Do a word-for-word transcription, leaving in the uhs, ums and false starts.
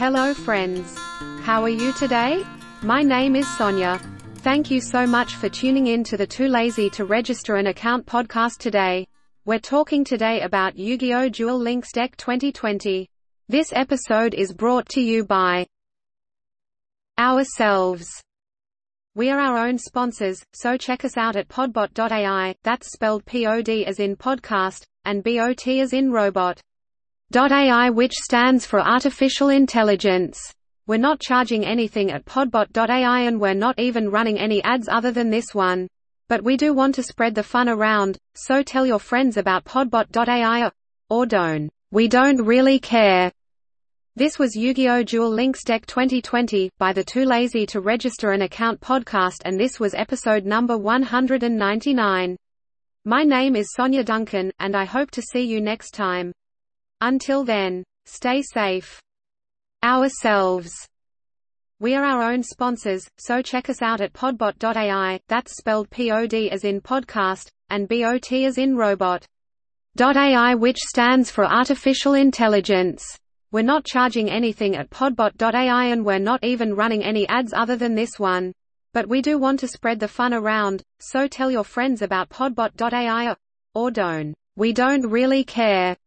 Hello friends. How are you today? My name is Sonia. Thank you so much for tuning in to the Too Lazy to Register an Account podcast today. We're talking today about Yu-Gi-Oh! Duel Links Deck twenty twenty. This episode is brought to you by ourselves. We are our own sponsors, so check us out at podbot dot A I, that's spelled P O D as in podcast, and B O T as in robot. .ai, which stands for Artificial Intelligence. We're not charging anything at podbot dot A I and we're not even running any ads other than this one. But we do want to spread the fun around, so tell your friends about podbot dot A I, or don't. We don't really care. This was Yu-Gi-Oh! Duel Links Deck twenty twenty, by the Too Lazy to Register an Account podcast, and this was episode number one hundred ninety-nine. My name is Sonia Duncan, and I hope to see you next time. Until then, stay safe. Ourselves. We are our own sponsors, so check us out at podbot dot A I, that's spelled P O D as in podcast, and B O T as in robot. .A I, which stands for Artificial Intelligence. We're not charging anything at podbot dot A I and we're not even running any ads other than this one. But we do want to spread the fun around, so tell your friends about podbot dot A I, or don't. We don't really care.